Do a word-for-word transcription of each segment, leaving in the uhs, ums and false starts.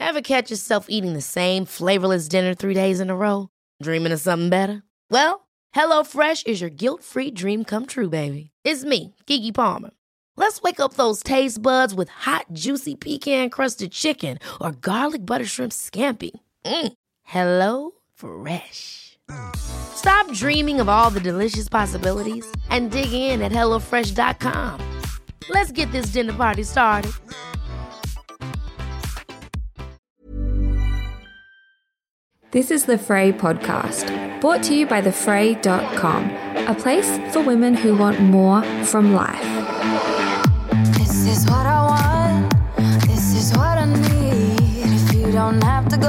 Ever catch yourself eating the same flavorless dinner three days in a row? Dreaming of something better? Well, HelloFresh is your guilt-free dream come true, baby. It's me, Keke Palmer. Let's wake up those taste buds with hot, juicy pecan-crusted chicken or garlic butter shrimp scampi. Mm. Hello Fresh. Stop dreaming of all the delicious possibilities and dig in at hello fresh dot com. Let's get this dinner party started. This is the Frey podcast, brought to you by the fray dot com, a place for women who want more from life. This is what I want, this is what I need. If you don't have to go,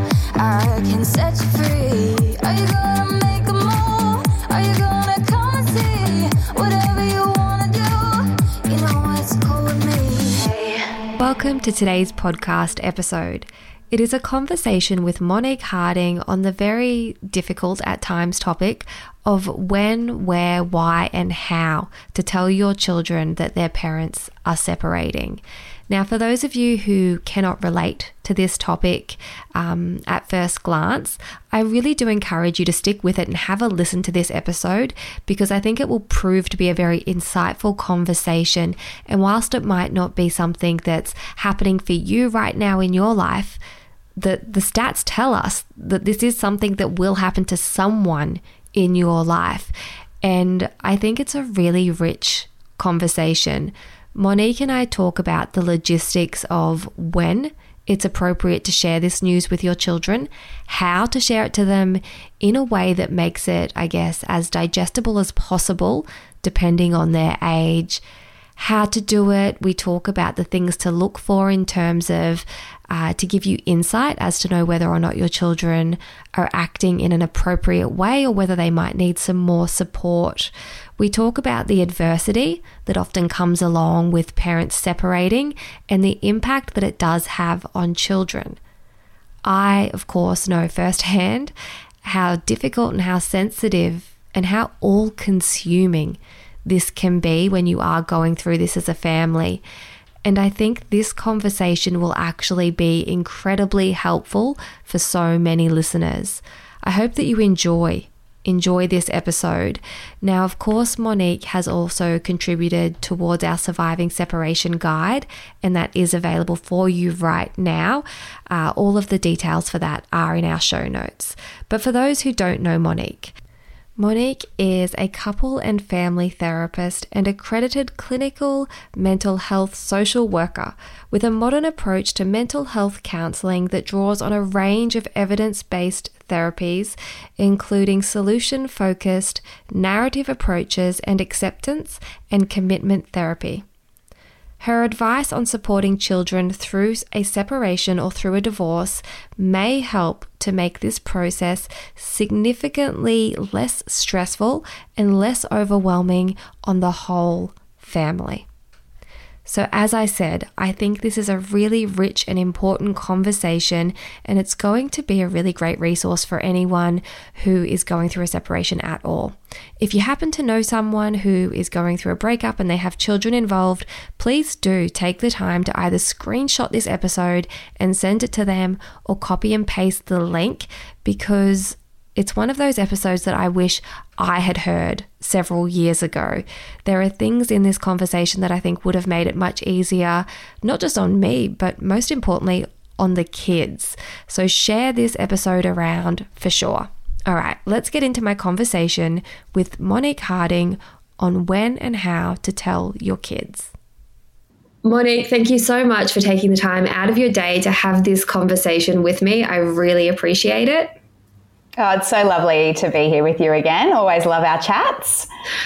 I can set you free. Are you gonna make a move? Are you gonna come and see? Whatever you wanna do, you know it's cool with me. Hey. Welcome to today's podcast episode. It is a conversation with Monique Harding on the very difficult at times topic of when, where, why, and how to tell your children that their parents are separating. Now, for those of you who cannot relate to this topic um, at first glance, I really do encourage you to stick with it and have a listen to this episode, because I think it will prove to be a very insightful conversation. And whilst it might not be something that's happening for you right now in your life, the, the stats tell us that this is something that will happen to someone in your life. And I think it's a really rich conversation. Monique and I talk about the logistics of when it's appropriate to share this news with your children, how to share it to them in a way that makes it, I guess, as digestible as possible, depending on their age, how to do it. We talk about the things to look for in terms of uh, to give you insight as to know whether or not your children are acting in an appropriate way or whether they might need some more support. We talk about the adversity that often comes along with parents separating and the impact that it does have on children. I, of course, know firsthand how difficult and how sensitive and how all-consuming this can be when you are going through this as a family. And I think this conversation will actually be incredibly helpful for so many listeners. I hope that you enjoy enjoy this episode. Now, of course, Monique has also contributed towards our Surviving Separation Guide, and that is available for you right now. Uh, all of the details for that are in our show notes. But for those who don't know Monique, Monique is a couple and family therapist and accredited clinical mental health social worker with a modern approach to mental health counselling that draws on a range of evidence-based therapies, including solution-focused, narrative approaches and acceptance and commitment therapy. Her advice on supporting children through a separation or through a divorce may help to make this process significantly less stressful and less overwhelming on the whole family. So as I said, I think this is a really rich and important conversation, and it's going to be a really great resource for anyone who is going through a separation at all. If you happen to know someone who is going through a breakup and they have children involved, please do take the time to either screenshot this episode and send it to them or copy and paste the link, because it's one of those episodes that I wish I had heard several years ago. There are things in this conversation that I think would have made it much easier, not just on me, but most importantly, on the kids. So share this episode around for sure. All right, let's get into my conversation with Monique Harding on when and how to tell your kids. Monique, thank you so much for taking the time out of your day to have this conversation with me. I really appreciate it. Oh, it's so lovely to be here with you again. Always love our chats.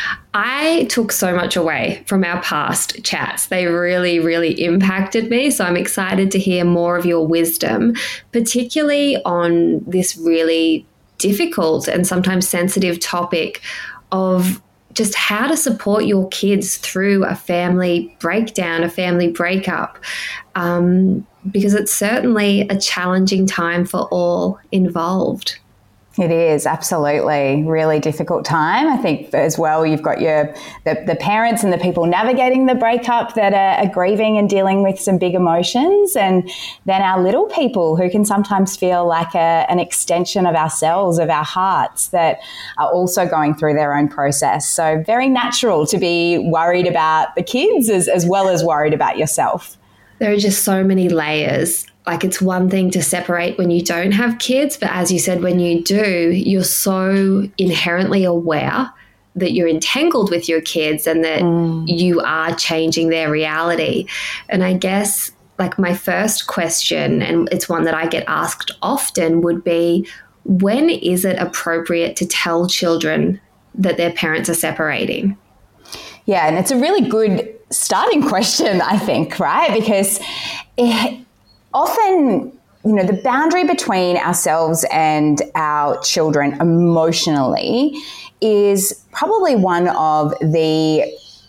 I took so much away from our past chats. They really, really impacted me. So I'm excited to hear more of your wisdom, particularly on this really difficult and sometimes sensitive topic of just how to support your kids through a family breakdown, a family breakup, um, because it's certainly a challenging time for all involved. It is, absolutely. Really difficult time. I think as well, you've got your the, the parents and the people navigating the breakup that are, are grieving and dealing with some big emotions, and then our little people who can sometimes feel like a, an extension of ourselves, of our hearts, that are also going through their own process. So very natural to be worried about the kids as, as well as worried about yourself. There are just so many layers. Like, it's one thing to separate when you don't have kids, but as you said, when you do, you're so inherently aware that you're entangled with your kids and that mm. you are changing their reality. And I guess, like, my first question, and it's one that I get asked often, would be, when is it appropriate to tell children that their parents are separating? Yeah, and it's a really good starting question, I think, right? Because it, often, you know, the boundary between ourselves and our children emotionally is probably one of the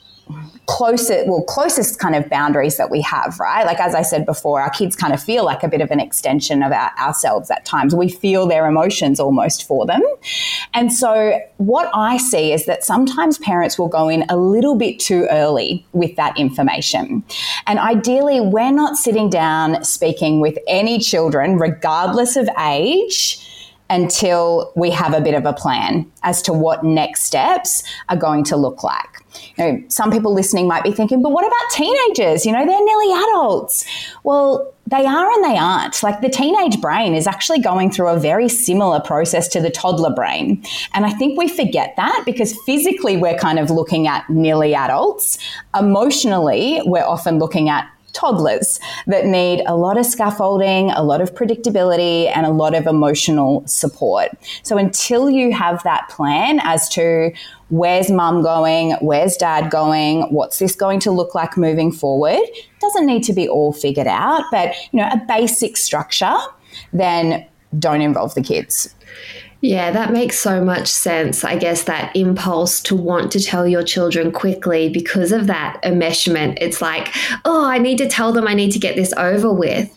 closest, well, closest kind of boundaries that we have, right? Like, as I said before, our kids kind of feel like a bit of an extension of our, ourselves at times. We feel their emotions almost for them. And so what I see is that sometimes parents will go in a little bit too early with that information. And ideally, we're not sitting down speaking with any children, regardless of age, until we have a bit of a plan as to what next steps are going to look like. You know, some people listening might be thinking, but what about teenagers? You know, they're nearly adults. Well, they are and they aren't. Like, the teenage brain is actually going through a very similar process to the toddler brain. And I think we forget that because physically we're kind of looking at nearly adults. Emotionally, we're often looking at toddlers that need a lot of scaffolding, a lot of predictability, and a lot of emotional support. So until you have that plan as to where's mum going, where's dad going, what's this going to look like moving forward, doesn't need to be all figured out, but, you know, a basic structure, then don't involve the kids. Yeah, that makes so much sense. I guess that impulse to want to tell your children quickly because of that enmeshment. It's like, oh, I need to tell them, I need to get this over with.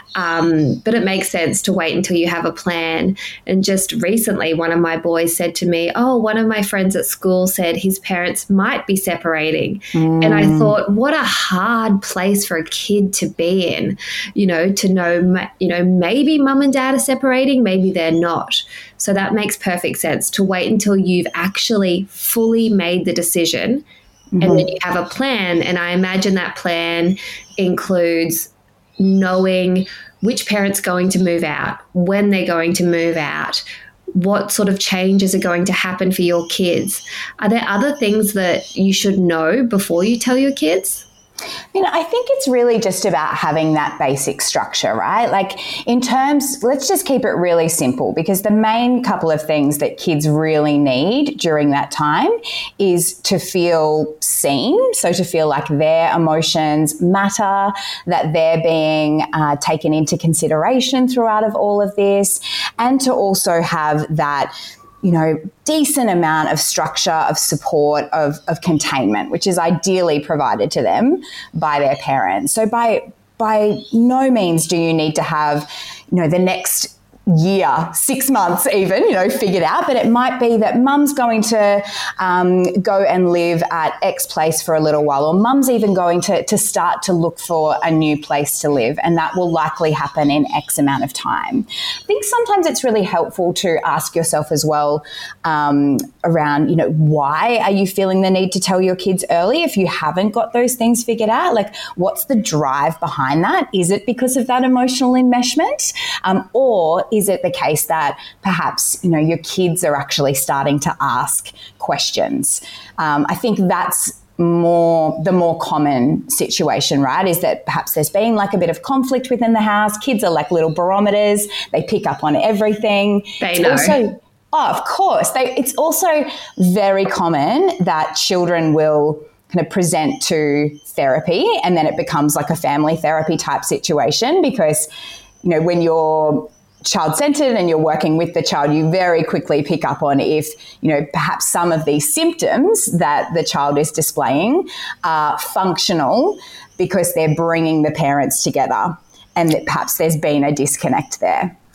Um, but it makes sense to wait until you have a plan. And just recently, one of my boys said to me, oh, one of my friends at school said his parents might be separating. Mm. And I thought, what a hard place for a kid to be in, you know, to know, you know, maybe mum and dad are separating, maybe they're not. So that makes perfect sense to wait until you've actually fully made the decision, mm-hmm. and then you have a plan. And I imagine that plan includes knowing which parent's going to move out, when they're going to move out, what sort of changes are going to happen for your kids. Are there other things that you should know before you tell your kids? You know, I think it's really just about having that basic structure, right? Like, in terms, let's just keep it really simple, because the main couple of things that kids really need during that time is to feel seen. So to feel like their emotions matter, that they're being uh, taken into consideration throughout of all of this, and to also have that, you know, decent amount of structure, of support, of, of containment, which is ideally provided to them by their parents. So by by no means do you need to have, you know, the next year, six months even, you know, figured out, but it might be that mum's going to um, go and live at X place for a little while, or mum's even going to, to start to look for a new place to live, and that will likely happen in X amount of time. I think sometimes it's really helpful to ask yourself as well um, around, you know, why are you feeling the need to tell your kids early if you haven't got those things figured out? Like, what's the drive behind that? Is it because of that emotional enmeshment? Um, or is it the case that perhaps, you know, your kids are actually starting to ask questions? Um, I think that's more the more common situation, right? Is that perhaps there's been like a bit of conflict within the house. Kids are like little barometers. They pick up on everything. They it's know. Also, oh, of course. They, it's also very common that children will kind of present to therapy, and then it becomes like a family therapy type situation, because, you know, when you're child-centered and you're working with the child, you very quickly pick up on if, you know, perhaps some of these symptoms that the child is displaying are functional because they're bringing the parents together, and that perhaps there's been a disconnect there.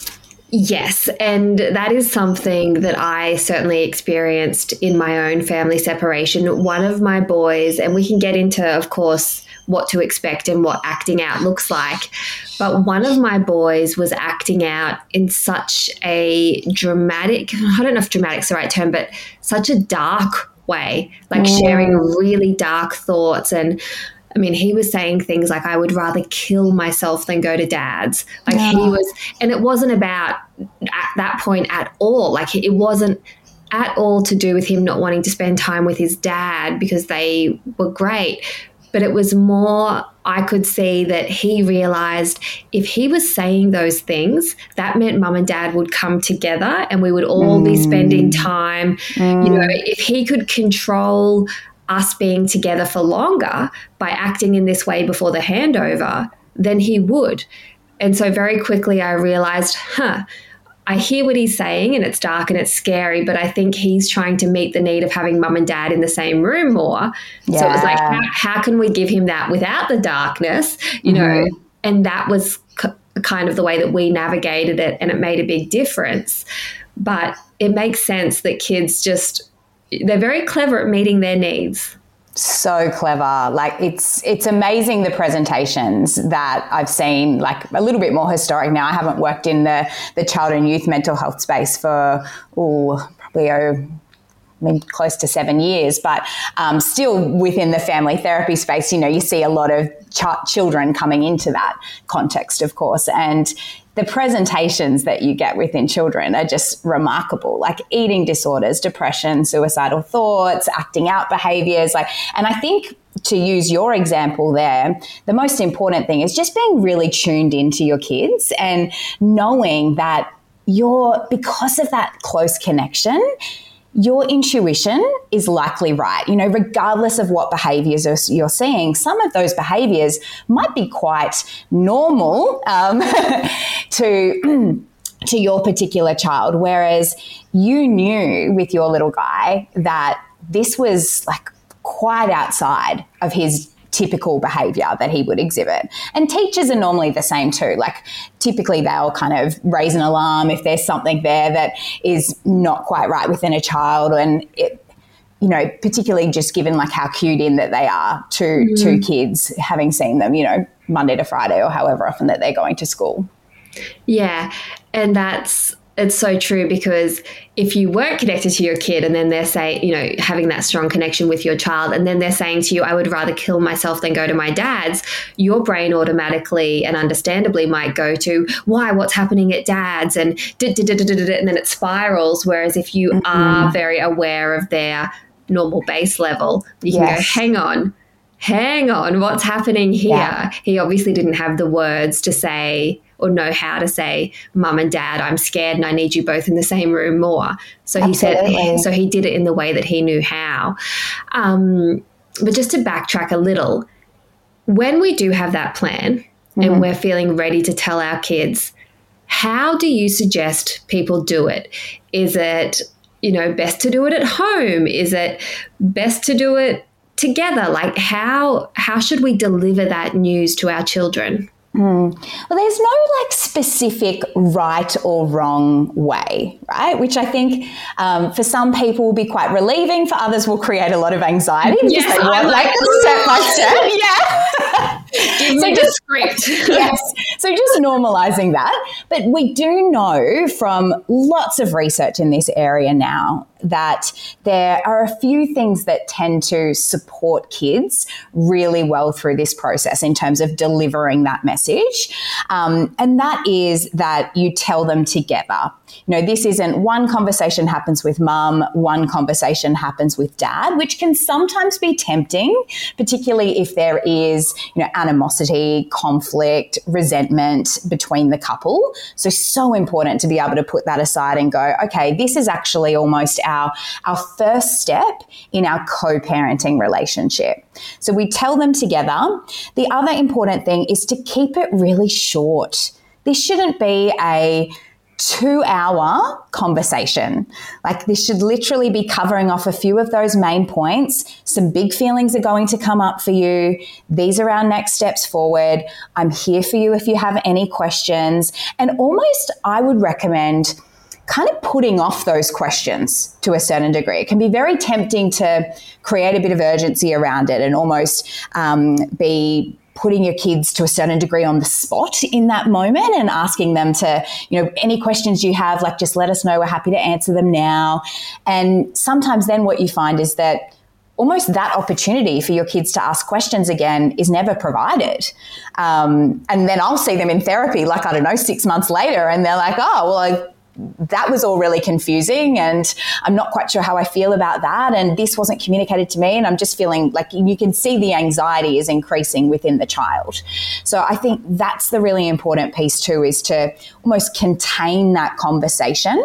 Yes, and that is something that I certainly experienced in my own family separation. One of my boys, and we can get into, of course, what to expect and what acting out looks like, but one of my boys was acting out in such a dramatic, I don't know if dramatic's the right term, but such a dark way, like mm. sharing really dark thoughts. And I mean, he was saying things like, I would rather kill myself than go to dad's. Like yeah. he was, and it wasn't about at that point at all. Like it wasn't at all to do with him not wanting to spend time with his dad because they were great. But it was more, I could see that he realized if he was saying those things, that meant mum and dad would come together and we would all mm. be spending time. Mm. You know, if he could control us being together for longer by acting in this way before the handover, then he would. And so very quickly I realized, huh, I hear what he's saying and it's dark and it's scary, but I think he's trying to meet the need of having mum and dad in the same room more. Yeah. So it was like, how, how can we give him that without the darkness, you mm-hmm. know? And that was c- kind of the way that we navigated it, and it made a big difference. But it makes sense that kids just, they're very clever at meeting their needs. So clever. Like it's it's amazing the presentations that I've seen, like a little bit more historic now. I haven't worked in the, the child and youth mental health space for, oh, probably oh, I mean, close to seven years, but um, still within the family therapy space, you know, you see a lot of ch- children coming into that context, of course. And the presentations that you get within children are just remarkable, like eating disorders, depression, suicidal thoughts, acting out behaviors. Like, and I think to use your example there, the most important thing is just being really tuned into your kids and knowing that you're, because of that close connection, your intuition is likely right. You know, regardless of what behaviors you're seeing, some of those behaviors might be quite normal um, to, to your particular child, whereas you knew with your little guy that this was like quite outside of his typical behavior that he would exhibit. And teachers are normally the same too. Like typically they'll kind of raise an alarm if there's something there that is not quite right within a child. And it, you know, particularly just given like how cued in that they are to, mm. to kids, having seen them, you know, Monday to Friday or however often that they're going to school. Yeah. And that's, it's so true, because if you weren't connected to your kid and then they're saying, you know, having that strong connection with your child, and then they're saying to you, I would rather kill myself than go to my dad's, your brain automatically and understandably might go to, why, what's happening at dad's, and and then it spirals. Whereas if you mm-hmm. are very aware of their normal base level, you can yes. go, hang on, hang on, what's happening here? Yeah. He obviously didn't have the words to say or know how to say, mum and dad, I'm scared and I need you both in the same room more. So he Absolutely. said, so he did it in the way that he knew how. Um, but just to backtrack a little, when we do have that plan mm-hmm. and we're feeling ready to tell our kids, how do you suggest people do it? Is it, you know, best to do it at home? Is it best to do it together? Like how, how should we deliver that news to our children? Mm. Well, there's no like specific right or wrong way, right? Which I think um, for some people will be quite relieving. For others will create a lot of anxiety because yes, they want like step by step. Yeah. Give me so the just, script. Yes. So just normalizing that. But we do know from lots of research in this area now that there are a few things that tend to support kids really well through this process in terms of delivering that message. Um, and that is that you tell them together. You know, this isn't one conversation happens with mum, one conversation happens with dad, which can sometimes be tempting, particularly if there is, you know, animosity, conflict, resentment between the couple. So, so important to be able to put that aside and go, okay, this is actually almost our, our first step in our co-parenting relationship. So we tell them together. The other important thing is to keep it really short. This shouldn't be a two hour conversation. Like this should literally be covering off a few of those main points. Some big feelings are going to come up for you. These are our next steps forward. I'm here for you if you have any questions. And almost I would recommend kind of putting off those questions to a certain degree. It can be very tempting to create a bit of urgency around it and almost um, be putting your kids to a certain degree on the spot in that moment and asking them to, you know, any questions you have, like just let us know. We're happy to answer them now. And sometimes then what you find is that almost that opportunity for your kids to ask questions again is never provided. Um, and then I'll see them in therapy, like, I don't know, six months later, and they're like, oh, well, I, that was all really confusing and I'm not quite sure how I feel about that. And this wasn't communicated to me. And I'm just feeling like you can see the anxiety is increasing within the child. So I think that's the really important piece too, is to almost contain that conversation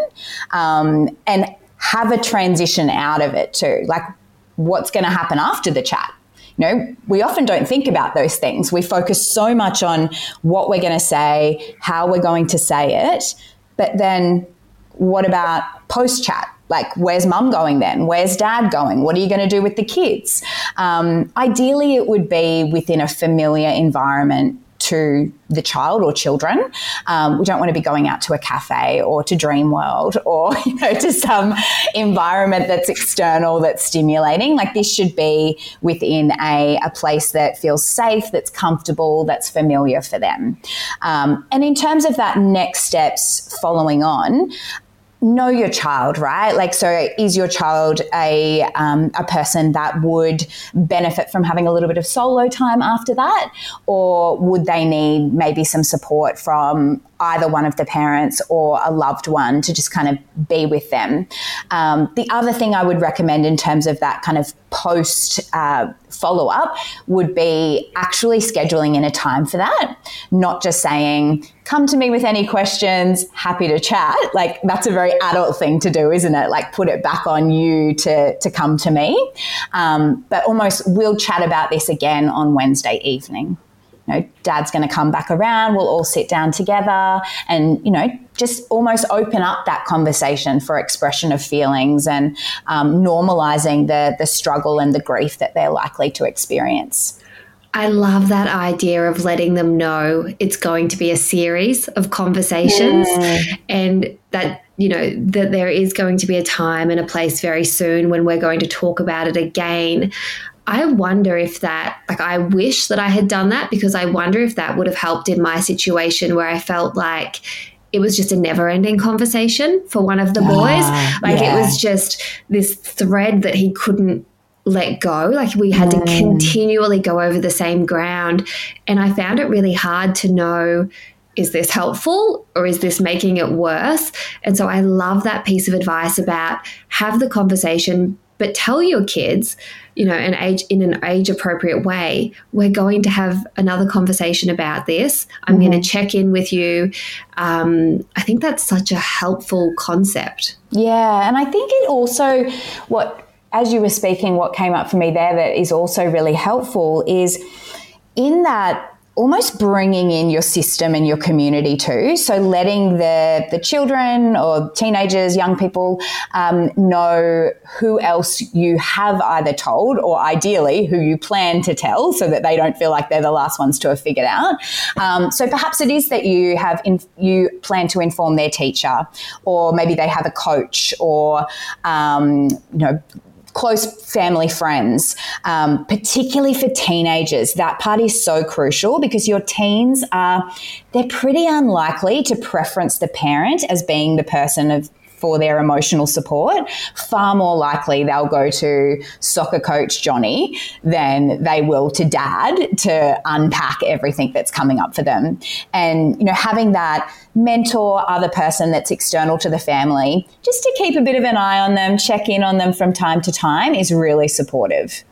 um, and have a transition out of it too. Like what's going to happen after the chat? You know, we often don't think about those things. We focus so much on what we're going to say, how we're going to say it. But then what about post-chat? Like, where's mum going then? Where's dad going? What are you going to do with the kids? Um, ideally, it would be within a familiar environment to the child or children. Um, we don't want to be going out to a cafe or to Dreamworld or, you know, to some environment that's external, that's stimulating. Like this should be within a, a place that feels safe, that's comfortable, that's familiar for them. Um, and in terms of that next steps following on, know your child, right? Like, so is your child a um, a person that would benefit from having a little bit of solo time after that? Or would they need maybe some support from either one of the parents or a loved one to just kind of be with them? Um, the other thing I would recommend in terms of that kind of post uh, follow-up would be actually scheduling in a time for that, not just saying, come to me with any questions, happy to chat. Like that's a very adult thing to do, isn't it? Like put it back on you to, to come to me. Um, but almost we'll chat about this again on Wednesday evening. You know, dad's going to come back around. We'll all sit down together and, you know, just almost open up that conversation for expression of feelings and um, normalizing the the struggle and the grief that they're likely to experience. I love that idea of letting them know it's going to be a series of conversations mm. and that, you know, that there is going to be a time and a place very soon when we're going to talk about it again. I wonder if that, like, I wish that I had done that because I wonder if that would have helped in my situation where I felt like it was just a never-ending conversation for one of the boys. Ah, like yeah. It was just this thread that he couldn't let go. Like we had mm. to continually go over the same ground. And I found it really hard to know, is this helpful or is this making it worse? And so I love that piece of advice about have the conversation, but tell your kids, you know, an age in an age appropriate way, we're going to have another conversation about this. I'm mm-hmm. going to check in with you. Um, I think that's such a helpful concept. Yeah. And I think it also, what, as you were speaking, what came up for me there that is also really helpful is in that almost bringing in your system and your community too. So letting the the children or teenagers, young people um, know who else you have either told or ideally who you plan to tell so that they don't feel like they're the last ones to have figured out. Um, so perhaps it is that you have in, you plan to inform their teacher, or maybe they have a coach, or um, you know, close family friends, um, particularly for teenagers. That part is so crucial because your teens are, they're pretty unlikely to preference the parent as being the person of for their emotional support. Far more likely they'll go to soccer coach Johnny than they will to dad to unpack everything that's coming up for them. And, you know, having that mentor, other person that's external to the family, just to keep a bit of an eye on them, check in on them from time to time is really supportive.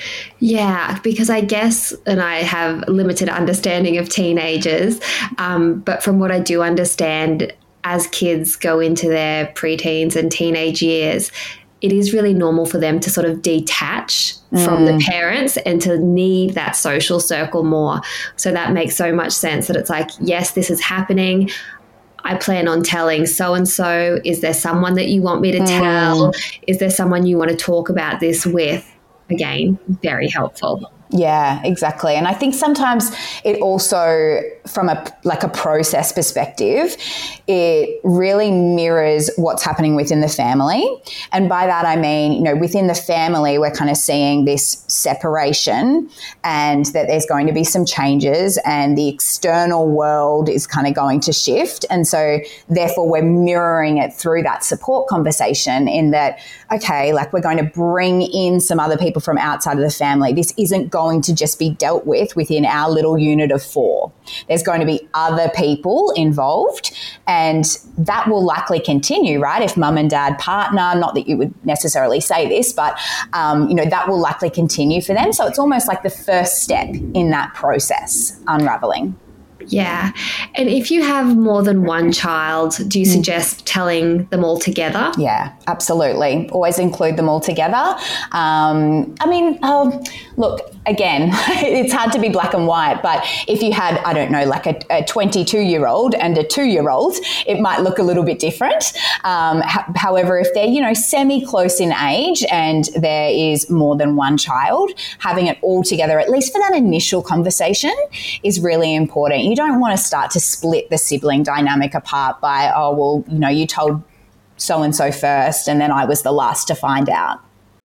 Yeah, because I guess, and I have limited understanding of teenagers, um, but from what I do understand, as kids go into their preteens and teenage years, it is really normal for them to sort of detach mm. from the parents and to need that social circle more. So that makes so much sense that it's like, yes, this is happening. I plan on telling so-and-so? Is there someone that you want me to tell? Mm. Is there someone you want to talk about this with? Again, very helpful. Yeah, exactly. And I think sometimes it also, from a like a process perspective, it really mirrors what's happening within the family. And by that I mean, you know, within the family, we're kind of seeing this separation and that there's going to be some changes and the external world is kind of going to shift. And so therefore we're mirroring it through that support conversation in that, okay, like we're going to bring in some other people from outside of the family. This isn't going going to just be dealt with within our little unit of four. There's going to be other people involved, and that will likely continue, right? If mum and dad partner, not that you would necessarily say this, but, um, you know, that will likely continue for them. So it's almost like the first step in that process, unraveling. Yeah. And if you have more than one child, do you suggest telling them all together? Yeah, absolutely. Always include them all together. Um, I mean, um, look, again, it's hard to be black and white, but if you had, I don't know, like a, a twenty-two-year-old and a two-year-old, it might look a little bit different. Um, h- however, if they're, you know, semi-close in age and there is more than one child, having it all together, at least for that initial conversation, is really important. You don't want to start to split the sibling dynamic apart by, oh, well, you know, you told so-and-so first and then I was the last to find out.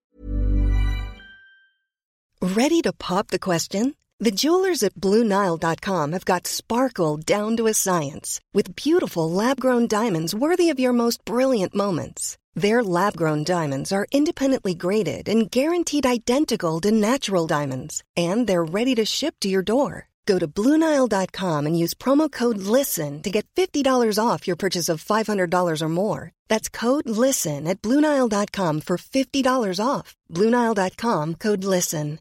Ready to pop the question? The jewelers at Blue Nile dot com have got sparkle down to a science with beautiful lab-grown diamonds worthy of your most brilliant moments. Their lab-grown diamonds are independently graded and guaranteed identical to natural diamonds, and they're ready to ship to your door. Go to Blue Nile dot com and use promo code LISTEN to get fifty dollars off your purchase of five hundred dollars or more. That's code LISTEN at Blue Nile dot com for fifty dollars off. Blue Nile dot com, code LISTEN.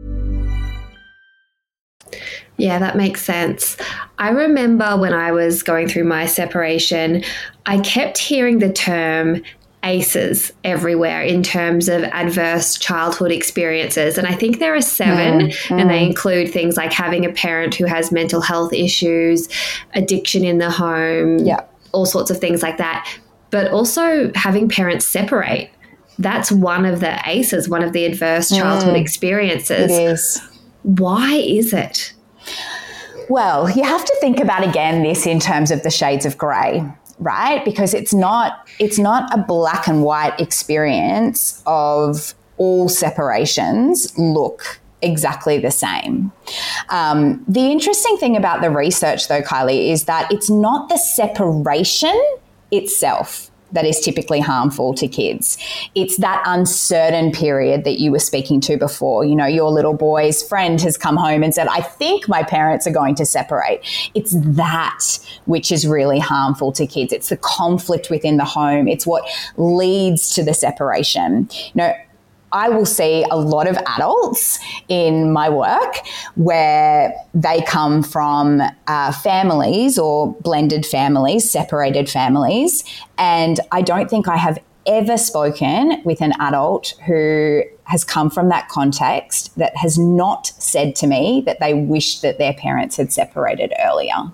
Yeah, that makes sense. I remember when I was going through my separation, I kept hearing the term A C Es everywhere in terms of adverse childhood experiences. And I think there are seven, mm, and mm. they include things like having a parent who has mental health issues, addiction in the home, yeah. all sorts of things like that. But also having parents separate. That's one of the A C Es, one of the adverse childhood mm, experiences. It is. Why is it? Well, you have to think about, again, this in terms of the shades of grey, right? Because it's not it's not a black and white experience of all separations look exactly the same. Um, the interesting thing about the research, though, Kylie, is that it's not the separation itself that is typically harmful to kids. It's that uncertain period that you were speaking to before. You know, your little boy's friend has come home and said, I think my parents are going to separate. It's that which is really harmful to kids. It's the conflict within the home. It's what leads to the separation. You know, I will see a lot of adults in my work where they come from uh, families or blended families, separated families, and I don't think I have ever spoken with an adult who has come from that context that has not said to me that they wish that their parents had separated earlier.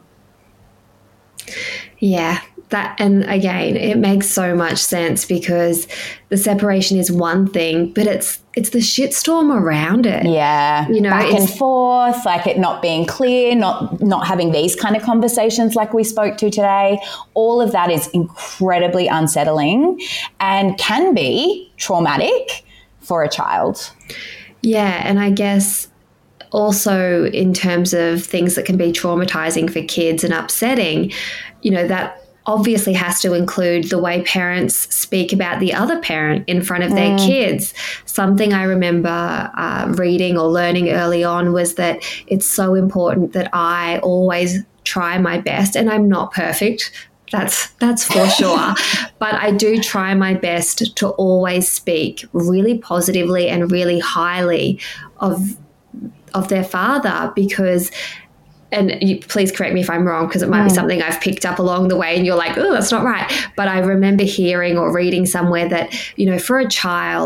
Yeah, that, and again, it makes so much sense because the separation is one thing, but it's it's the shitstorm around it. Yeah, you know, back and forth, like it not being clear, not not having these kind of conversations like we spoke to today. All of that is incredibly unsettling and can be traumatic for a child. Yeah, and I guess also in terms of things that can be traumatizing for kids and upsetting, you know, that obviously has to include the way parents speak about the other parent in front of their mm. kids. Something I remember uh, reading or learning early on was that it's so important that I always try my best, and I'm not perfect. That's that's for sure. But I do try my best to always speak really positively and really highly of of their father, because, and you, please correct me if I'm wrong, because it might mm. be something I've picked up along the way and you're like, oh, that's not right. But I remember hearing or reading somewhere that, you know, for a child,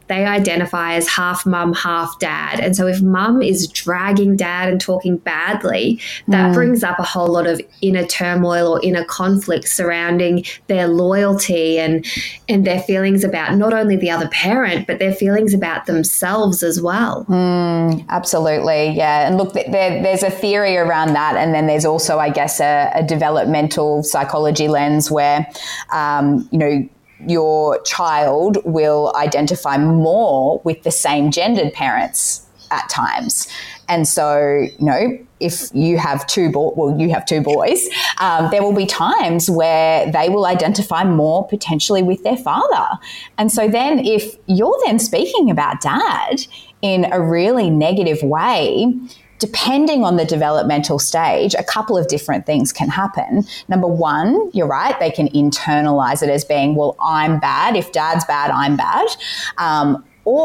they identify as half mum, half dad. And so if mum is dragging dad and talking badly, that mm. brings up a whole lot of inner turmoil or inner conflict surrounding their loyalty and, and their feelings about not only the other parent, but their feelings about themselves as well. Mm, absolutely. Yeah. And look, there, there's a theory around that. And then there's also, I guess, a, a developmental psychology lens where, um, you know, your child will identify more with the same gendered parents at times. And so, you know, if you have two bo- well, you have two boys, um, there will be times where they will identify more potentially with their father. And so then if you're then speaking about dad in a really negative way, depending on the developmental stage, a couple of different things can happen. Number one, you're right, they can internalize it as being, well, I'm bad. If dad's bad, I'm bad. Um,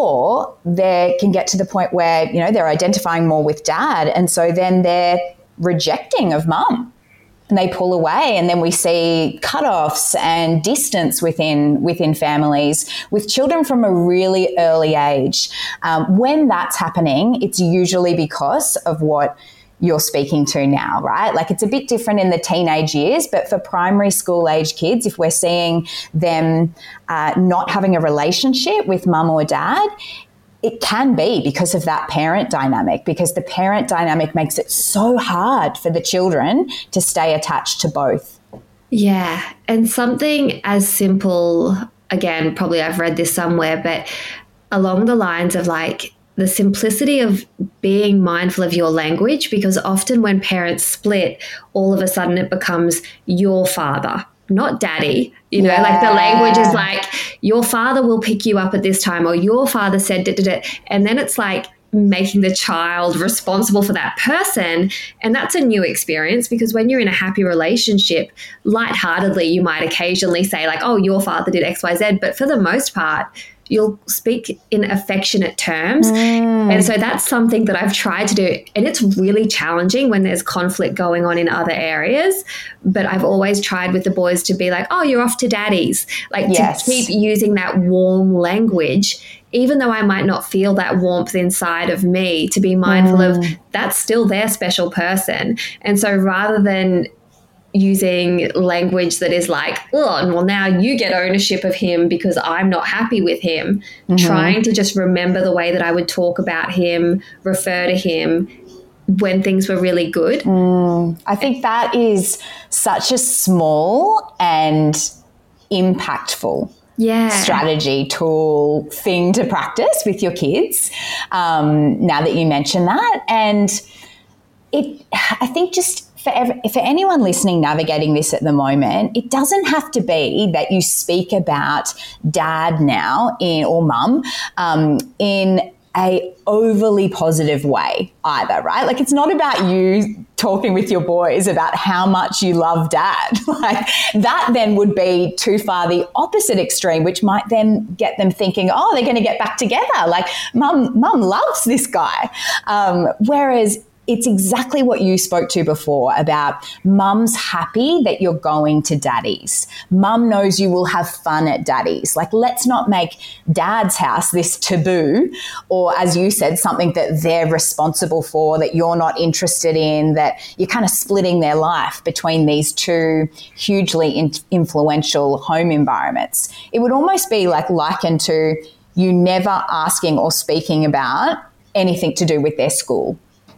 or they can get to the point where, you know, they're identifying more with dad. And so then they're rejecting of mum. And they pull away, and then we see cutoffs and distance within within families with children from a really early age. Um, when that's happening, it's usually because of what you're speaking to now, right? Like, it's a bit different in the teenage years, but for primary school age kids, if we're seeing them uh, not having a relationship with mum or dad, it can be because of that parent dynamic, because the parent dynamic makes it so hard for the children to stay attached to both. Yeah. And something as simple, again, probably I've read this somewhere, but along the lines of like the simplicity of being mindful of your language, because often when parents split, all of a sudden it becomes your father, not daddy. You know, yeah. like the language is like, your father will pick you up at this time, or your father said, da, da, da. And then it's like making the child responsible for that person. And that's a new experience, because when you're in a happy relationship, lightheartedly, you might occasionally say like, oh, your father did X, Y, Z. But for the most part, you'll speak in affectionate terms. Mm. And so that's something that I've tried to do. And it's really challenging when there's conflict going on in other areas. But I've always tried with the boys to be like, oh, you're off to daddy's. Like yes. to keep using that warm language, even though I might not feel that warmth inside of me, to be mindful mm. of that's still their special person. And so rather than using language that is like, oh, well, now you get ownership of him because I'm not happy with him, mm-hmm. trying to just remember the way that I would talk about him, refer to him when things were really good. Mm, I think that is such a small and impactful yeah. strategy, tool, thing to practice with your kids, um, now that you mention that. And it, I think just For, ever, for anyone listening, navigating this at the moment, it doesn't have to be that you speak about dad now in or mum um, in a overly positive way either, right? Like, it's not about you talking with your boys about how much you love dad. Like, that then would be too far the opposite extreme, which might then get them thinking, oh, they're going to get back together. Like, mum, mum loves this guy. Um, whereas it's exactly what you spoke to before about mum's happy that you're going to daddy's. Mum knows you will have fun at daddy's. Like, let's not make dad's house this taboo, or, as you said, something that they're responsible for, that you're not interested in, that you're kind of splitting their life between these two hugely in- influential home environments. It would almost be like likened to you never asking or speaking about anything to do with their school.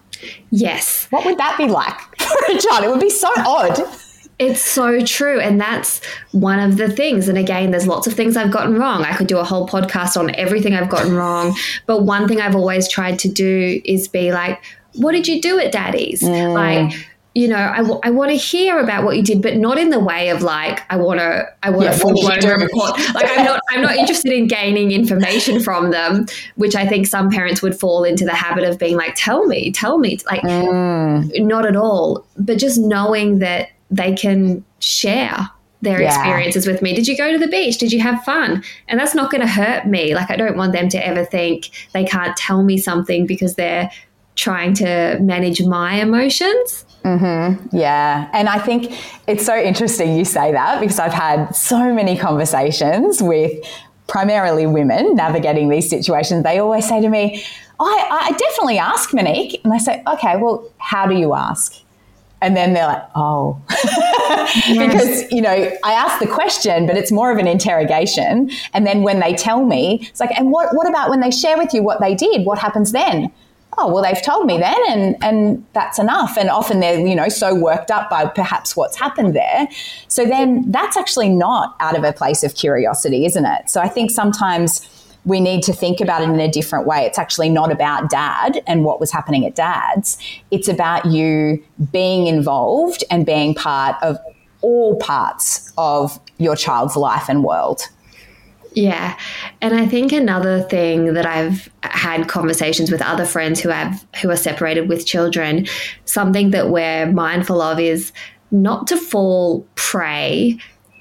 Yes. What would that be like for a child? It would be so odd. It's so true. And that's one of the things. And again, there's lots of things I've gotten wrong. I could do a whole podcast on everything I've gotten wrong. But one thing I've always tried to do is be like, what did you do at daddy's? Mm. Like, you know, I, w- I want to hear about what you did, but not in the way of like, I want to, I want yeah, to full-blown report. Like, I'm not, I'm not interested in gaining information from them, which I think some parents would fall into the habit of being like, tell me, tell me. Like, mm. not at all. But just knowing that they can share their yeah. experiences with me. Did you go to the beach? Did you have fun? And that's not going to hurt me. Like, I don't want them to ever think they can't tell me something because they're trying to manage my emotions. Mm-hmm. Yeah. And I think it's so interesting you say that, because I've had so many conversations with primarily women navigating these situations, they always say to me, I, I definitely ask, Monique. And I say, okay, well, how do you ask? And then they're like, oh, yes. Because, you know, I ask the question, but it's more of an interrogation. And then when they tell me, it's like, and what, what about when they share with you what they did? What happens then? Oh, well, they've told me then, and, and that's enough. And often they're, you know, so worked up by perhaps what's happened there. So then that's actually not out of a place of curiosity, isn't it? So I think sometimes we need to think about it in a different way. It's actually not about dad and what was happening at dad's. It's about you being involved and being part of all parts of your child's life and world. Yeah. And I think another thing that I've had conversations with other friends who have who are separated with children, something that we're mindful of is not to fall prey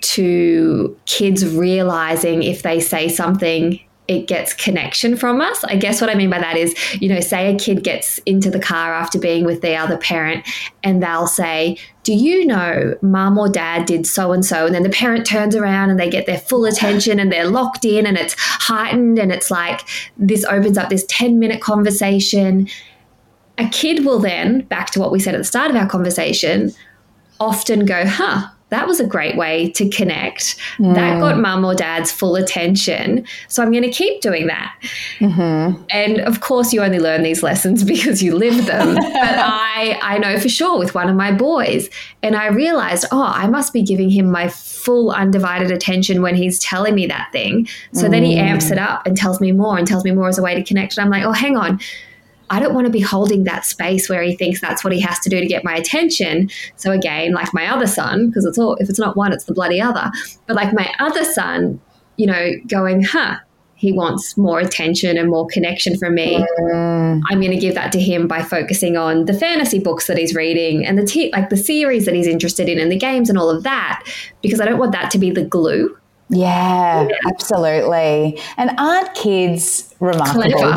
to kids realizing if they say something, it gets connection from us. I guess what I mean by that is, you know, say a kid gets into the car after being with the other parent and they'll say, do you know mum or dad did so-and-so? And then the parent turns around and they get their full attention and they're locked in and it's heightened and it's like this opens up this ten minute conversation. A kid will then, back to what we said at the start of our conversation, often go, huh, that was a great way to connect. Mm. That got mum or dad's full attention. So I'm going to keep doing that. Mm-hmm. And of course, you only learn these lessons because you live them. But I, I know for sure with one of my boys, and I realized, oh, I must be giving him my full undivided attention when he's telling me that thing. So mm. then he amps it up and tells me more and tells me more as a way to connect. And I'm like, oh, hang on. I don't want to be holding that space where he thinks that's what he has to do to get my attention. So again, like my other son, because it's all, if it's not one, it's the bloody other. But like my other son, you know, going, huh, he wants more attention and more connection from me. Mm. I'm going to give that to him by focusing on the fantasy books that he's reading and the t- like the series that he's interested in and the games and all of that, because I don't want that to be the glue. Yeah, yeah. Absolutely. And aren't kids remarkable? Clever.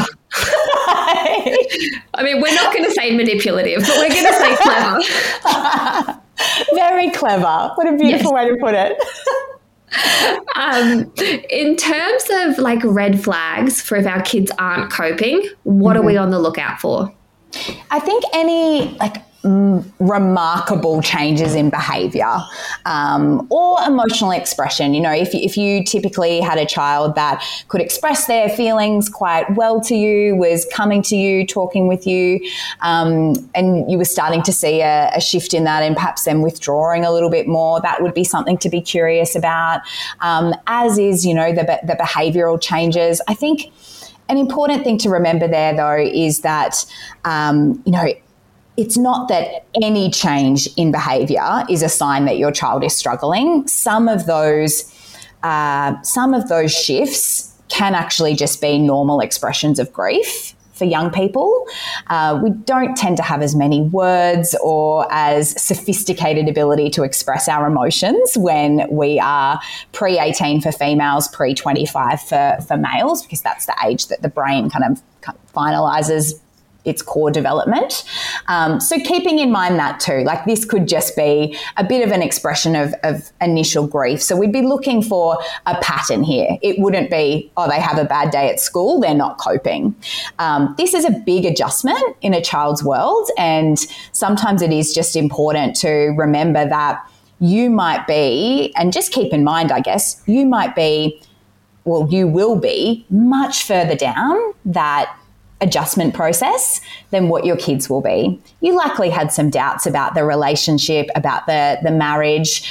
I mean, we're not going to say manipulative, but we're going to say clever. Very clever. What a beautiful yes. way to put it. um, in terms of like red flags for if our kids aren't coping, what mm-hmm. are we on the lookout for? I think any like mm, remarkable changes in behaviour um, or emotional expression. You know, if if you typically had a child that could express their feelings quite well to you, was coming to you, talking with you, um, and you were starting to see a, a shift in that and perhaps them withdrawing a little bit more, that would be something to be curious about. Um, as is, you know, the the behavioural changes. I think an important thing to remember there, though, is that, um, you know, it's not that any change in behaviour is a sign that your child is struggling. Some of those, uh, some of those shifts can actually just be normal expressions of grief for young people. Uh, we don't tend to have as many words or as sophisticated ability to express our emotions when we are pre eighteen for females, pre twenty-five for, for males, because that's the age that the brain kind of finalises its core development. Um, so keeping in mind that too, like this could just be a bit of an expression of, of initial grief. So we'd be looking for a pattern here. It wouldn't be, oh, they have a bad day at school, they're not coping. Um, this is a big adjustment in a child's world, and sometimes it is just important to remember that you might be, and just keep in mind, I guess, you might be, well, you will be much further down that adjustment process than what your kids will be. You likely had some doubts about the relationship, about the, the marriage,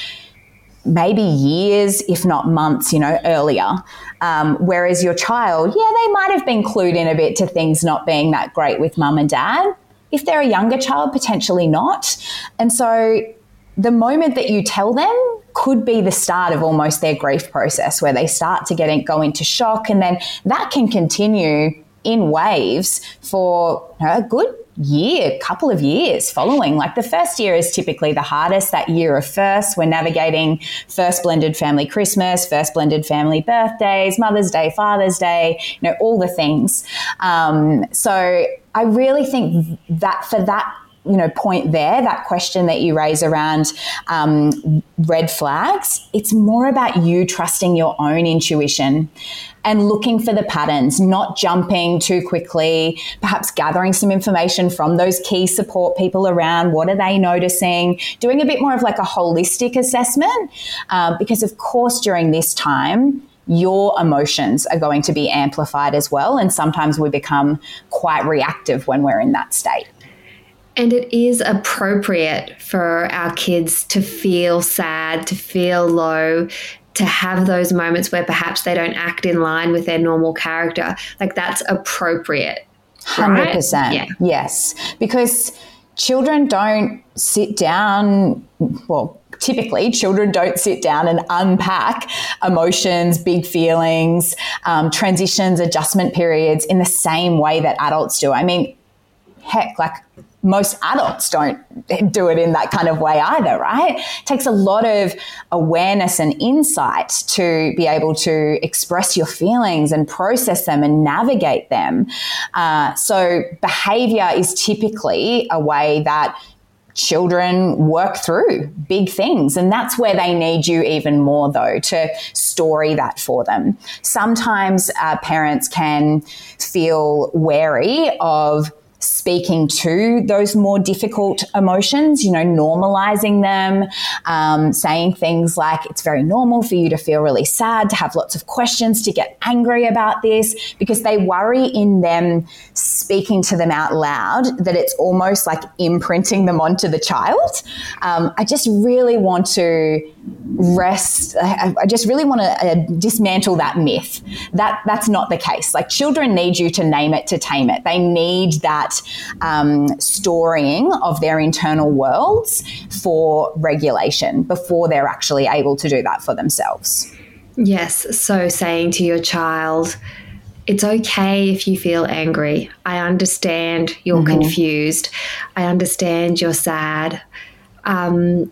maybe years, if not months, you know, earlier. Um, whereas your child, yeah, they might have been clued in a bit to things not being that great with mum and dad. If they're a younger child, potentially not. And so the moment that you tell them could be the start of almost their grief process, where they start to get in, go into shock, and then that can continue in waves for you know, a good year, couple of years following. Like the first year is typically the hardest, that year of first. We're navigating first blended family Christmas, first blended family birthdays, Mother's Day, Father's Day, you know, all the things. Um, so I really think that for that you know, point there, that question that you raise around um, red flags, it's more about you trusting your own intuition and looking for the patterns, not jumping too quickly, perhaps gathering some information from those key support people around. What are they noticing? Doing a bit more of like a holistic assessment, um, because of course during this time, your emotions are going to be amplified as well. And sometimes we become quite reactive when we're in that state. And it is appropriate for our kids to feel sad, to feel low, to have those moments where perhaps they don't act in line with their normal character. Like that's appropriate. one hundred percent. Right? Yeah. Yes. Because children don't sit down, well, typically children don't sit down and unpack emotions, big feelings, um, transitions, adjustment periods in the same way that adults do. I mean, heck, like most adults don't do it in that kind of way either, right? It takes a lot of awareness and insight to be able to express your feelings and process them and navigate them. Uh, so behavior is typically a way that children work through big things. And that's where they need you even more, though, to story that for them. Sometimes uh, parents can feel wary of speaking to those more difficult emotions, you know, normalizing them, um, saying things like it's very normal for you to feel really sad, to have lots of questions, to get angry about this, because they worry in them speaking to them out loud that it's almost like imprinting them onto the child. Um, I just really want to rest. I, I just really want to uh, dismantle that myth. That that's not the case. Like children need you to name it to tame it. They need that um, storying of their internal worlds for regulation before they're actually able to do that for themselves. Yes. So saying to your child, it's okay if you feel angry. I understand you're mm-hmm. confused. I understand you're sad. Um,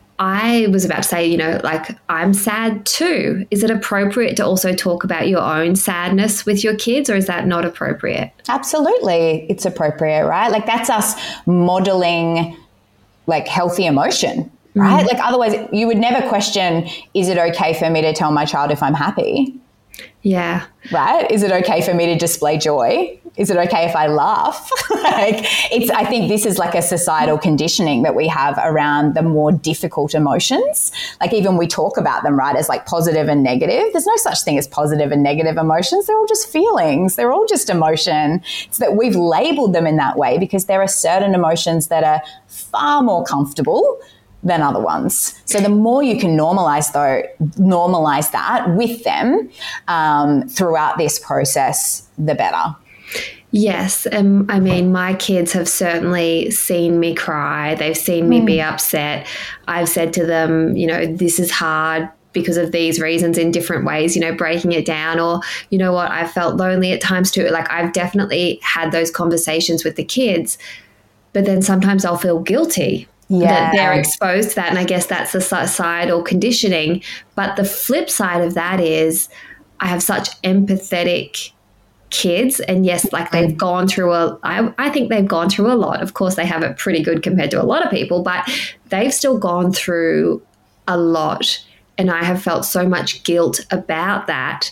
I was about to say, you know, like I'm sad too. Is it appropriate to also talk about your own sadness with your kids, or is that not appropriate? Absolutely. It's appropriate, right? Like that's us modeling like healthy emotion, right? Mm. Like otherwise you would never question, is it okay for me to tell my child if I'm happy? Yeah. Right? Is it okay for me to display joy? Is it okay if I laugh? Like it's, I think this is like a societal conditioning that we have around the more difficult emotions. Like even we talk about them, right, as like positive and negative. There's no such thing as positive and negative emotions. They're all just feelings. They're all just emotion. It's that we've labeled them in that way because there are certain emotions that are far more comfortable than other ones. So the more you can normalize though, normalize that with them um, throughout this process, the better. Yes. Um, I mean, my kids have certainly seen me cry. They've seen me mm. be upset. I've said to them, you know, this is hard because of these reasons in different ways, you know, breaking it down, or, you know what, I felt lonely at times too. Like I've definitely had those conversations with the kids, but then sometimes I'll feel guilty yeah. that they're exposed to that. And I guess that's the societal conditioning. But the flip side of that is I have such empathetic kids, and yes, like they've gone through a I, I think they've gone through a lot. Of course they have it pretty good compared to a lot of people, but they've still gone through a lot, and I have felt so much guilt about that.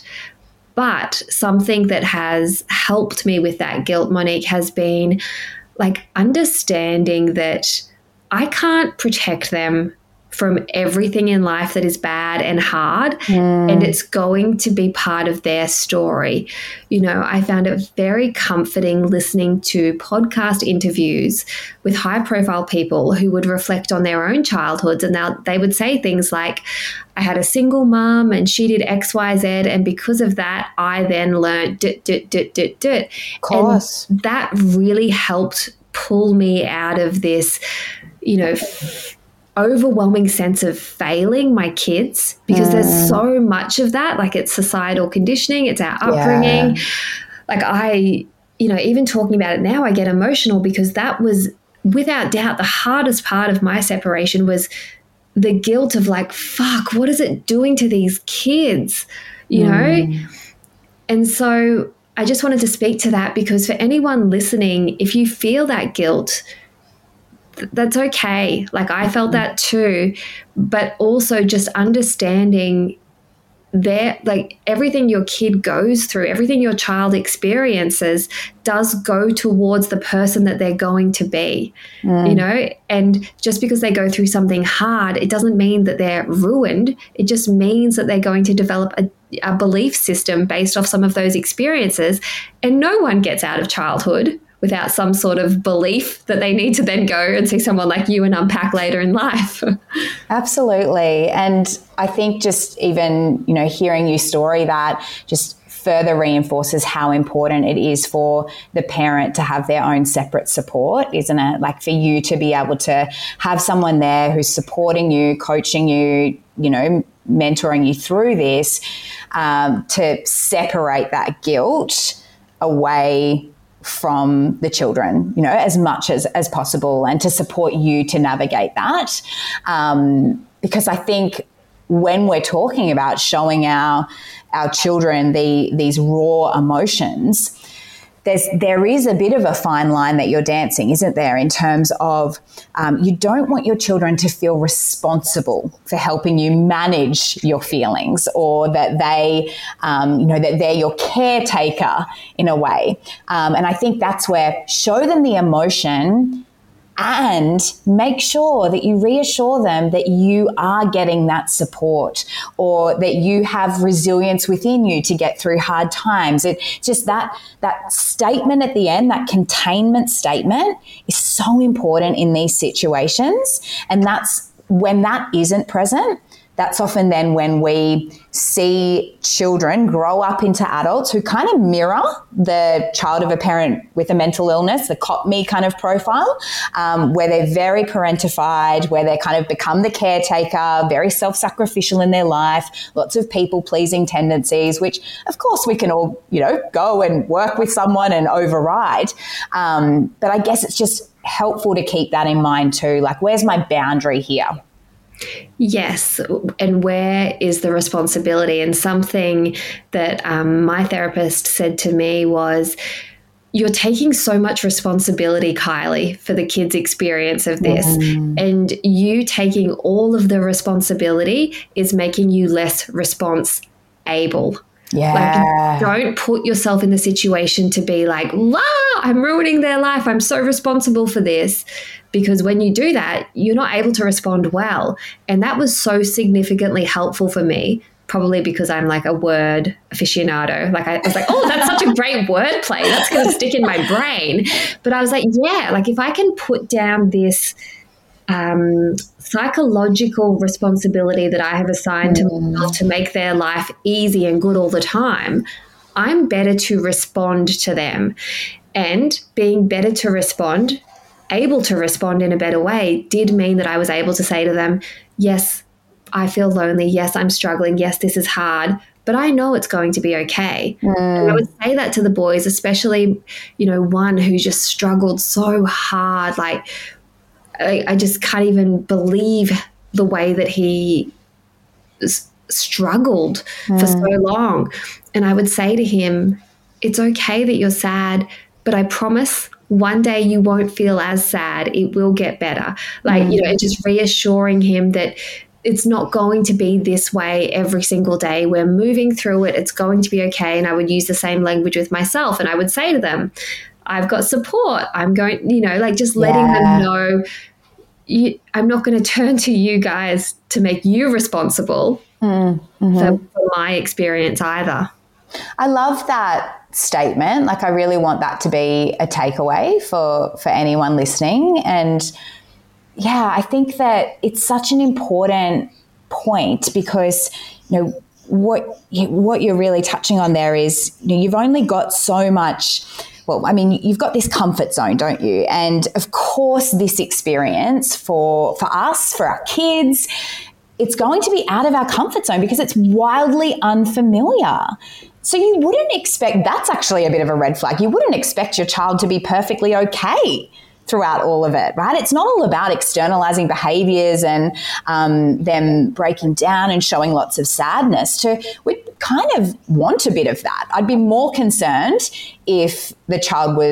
But something that has helped me with that guilt, Monique, has been like understanding that I can't protect them from everything in life that is bad and hard, mm. and it's going to be part of their story. You know, I found it very comforting listening to podcast interviews with high-profile people who would reflect on their own childhoods, and they would say things like, I had a single mom and she did X, Y, Z, and because of that, I then learned dit, dit, dit, dit, dit. Of course. And that really helped pull me out of this, you know, f- overwhelming sense of failing my kids, because mm. there's so much of that. Like it's societal conditioning, it's our upbringing. Yeah. Like I, you know, even talking about it now, I get emotional because that was without doubt the hardest part of my separation was the guilt of like, fuck, what is it doing to these kids, you mm. know? And so I just wanted to speak to that because for anyone listening, if you feel that guilt, that's okay. Like I felt that too, but also just understanding there, like everything your kid goes through, everything your child experiences does go towards the person that they're going to be, mm. you know, and just because they go through something hard, it doesn't mean that they're ruined. It just means that they're going to develop a, a belief system based off some of those experiences. And no one gets out of childhood without some sort of belief that they need to then go and see someone like you and unpack later in life. Absolutely. And I think just even, you know, hearing your story, that just further reinforces how important it is for the parent to have their own separate support, isn't it? Like for you to be able to have someone there who's supporting you, coaching you, you know, mentoring you through this, um, to separate that guilt away from the children, you know, as much as, as possible, and to support you to navigate that. Um, because I think when we're talking about showing our our children the these raw emotions, there's there is a bit of a fine line that you're dancing, isn't there, in terms of um, you don't want your children to feel responsible for helping you manage your feelings, or that they, um, you know, that they're your caretaker in a way. Um, and I think that's where show them the emotion and make sure that you reassure them that you are getting that support, or that you have resilience within you to get through hard times. It just that that statement at the end, that containment statement, is so important in these situations. And that's when that isn't present, that's often then when we see children grow up into adults who kind of mirror the child of a parent with a mental illness, the cop me kind of profile, um, where they're very parentified, where they kind of become the caretaker, very self-sacrificial in their life, lots of people-pleasing tendencies, which of course we can all, you know, go and work with someone and override. Um, but I guess it's just helpful to keep that in mind too. Like, where's my boundary here? Yes. And where is the responsibility? And something that um, my therapist said to me was, you're taking so much responsibility, Kylie, for the kids' experience of this. Mm. And you taking all of the responsibility is making you less response able. Yeah. Like, don't put yourself in the situation to be like, wow, I'm ruining their life, I'm so responsible for this. Because when you do that, you're not able to respond well. And that was so significantly helpful for me, probably because I'm like a word aficionado. Like I was like, oh, that's such a great wordplay. That's going to stick in my brain. But I was like, yeah, like if I can put down this um, psychological responsibility that I have assigned mm. to myself to make their life easy and good all the time, I'm better to respond to them. And being better to respond, able to respond in a better way, did mean that I was able to say to them, yes, I feel lonely. Yes, I'm struggling. Yes, this is hard, but I know it's going to be okay. Mm. And I would say that to the boys, especially, you know, one who just struggled so hard. Like, I, I just can't even believe the way that he s- struggled mm. for so long. And I would say to him, it's okay that you're sad, but I promise one day you won't feel as sad. It will get better. Like, mm. you know, just reassuring him that it's not going to be this way every single day. We're moving through it. It's going to be okay. And I would use the same language with myself. And I would say to them, I've got support. I'm going, you know, like just letting yeah. them know, you, I'm not going to turn to you guys to make you responsible mm. mm-hmm. for, for my experience either. I love that statement. Like, I really want that to be a takeaway for, for anyone listening. And yeah, I think that it's such an important point because, you know, what, you, what you're really touching on there is, you know, you've only got so much. Well, I mean, you've got this comfort zone, don't you? And of course, this experience for, for us, for our kids, it's going to be out of our comfort zone because it's wildly unfamiliar. So you wouldn't expect, that's actually a bit of a red flag. You wouldn't expect your child to be perfectly okay throughout all of it, right? It's not all about externalizing behaviors and um, them breaking down and showing lots of sadness. To, we kind of want a bit of that. I'd be more concerned if the child was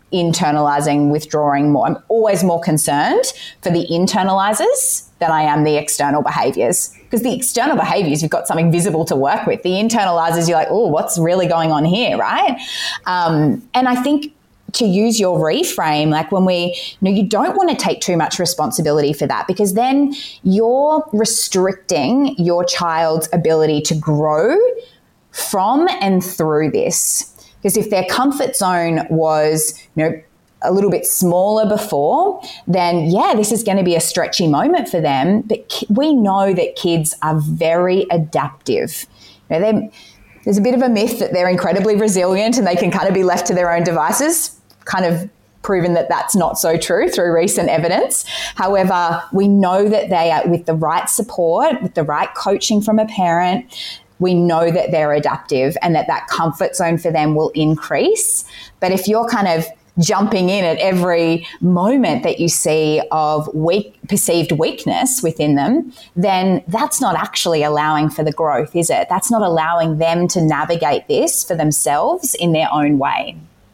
internalizing, withdrawing more. I'm always more concerned for the internalizers than I am the external behaviors. Because the external behaviors, you've got something visible to work with. The internalizers, you're like, oh, what's really going on here, right? Um, and I think to use your reframe, like when we, you know, you don't want to take too much responsibility for that, because then you're restricting your child's ability to grow from and through this. Because if their comfort zone was, you know, a little bit smaller before, then yeah, this is going to be a stretchy moment for them. But ki- we know that kids are very adaptive. You know, there's a bit of a myth that they're incredibly resilient and they can kind of be left to their own devices. Kind of proven that that's not so true through recent evidence. However, we know that they are, with the right support, with the right coaching from a parent, we know that they're adaptive and that that comfort zone for them will increase. But if you're kind of jumping in at every moment that you see of weak, perceived weakness within them, then that's not actually allowing for the growth, is it? That's not allowing them to navigate this for themselves in their own way.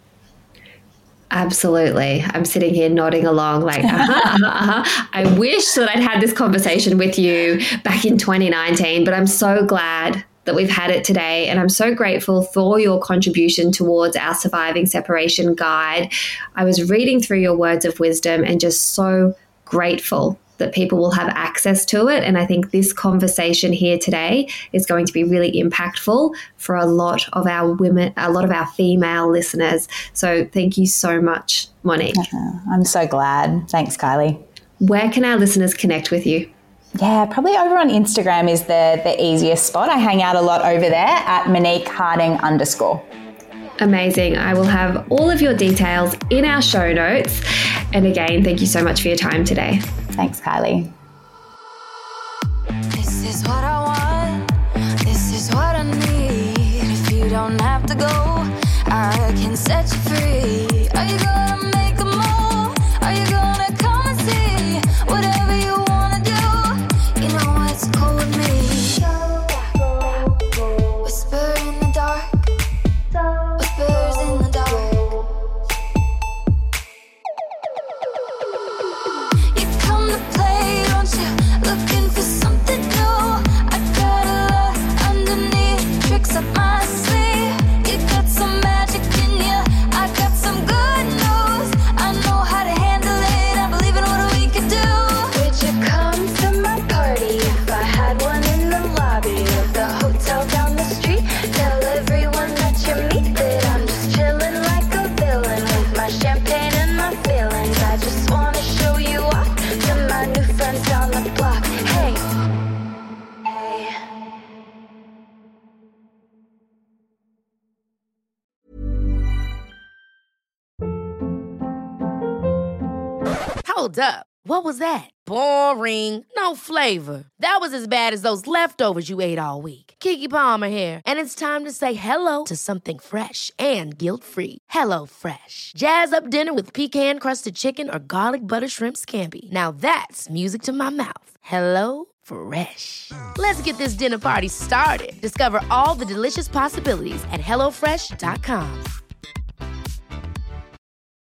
Absolutely. I'm sitting here nodding along like, uh-huh, uh-huh, uh-huh. I wish that I'd had this conversation with you back in twenty nineteen, but I'm so glad that we've had it today. And I'm so grateful for your contribution towards our Surviving Separation guide. I was reading through your words of wisdom and just so grateful that people will have access to it. And I think this conversation here today is going to be really impactful for a lot of our women, a lot of our female listeners. So thank you so much, Monique. Uh-huh. I'm so glad. Thanks, Kylie. Where can our listeners connect with you? Yeah, probably over on Instagram is the, the easiest spot. I hang out a lot over there at Monique Harding underscore. Amazing. I will have all of your details in our show notes. And again, thank you so much for your time today. Thanks, Kylie. This is what I want. This is what I need. If you don't have to go, I can set you free. Are you gonna make a move? Are you gonna come and see whatever you wanna do? You know it's cool with me. Whisper in the dark. Whispers in the dark. You come to play, don't you? Looking for something new. I got a lot underneath, tricks up my sleeve. You got some magic in you, I got some good news. I know how to handle it, I believe in what we can do. Would you come to my party if I had one in the lobby of the hotel down the street? Tell everyone that you meet that I'm just chilling like a villain with my champagne and my feelings. I just wanna show you off to my new friends down the block. Hey, hey. Hold up. What was that? Boring. No flavor. That was as bad as those leftovers you ate all week. Keke Palmer here, and it's time to say hello to something fresh and guilt-free. Hello Fresh. Jazz up dinner with pecan-crusted chicken or garlic butter shrimp scampi. Now that's music to my mouth. Hello Fresh. Let's get this dinner party started. Discover all the delicious possibilities at hello fresh dot com.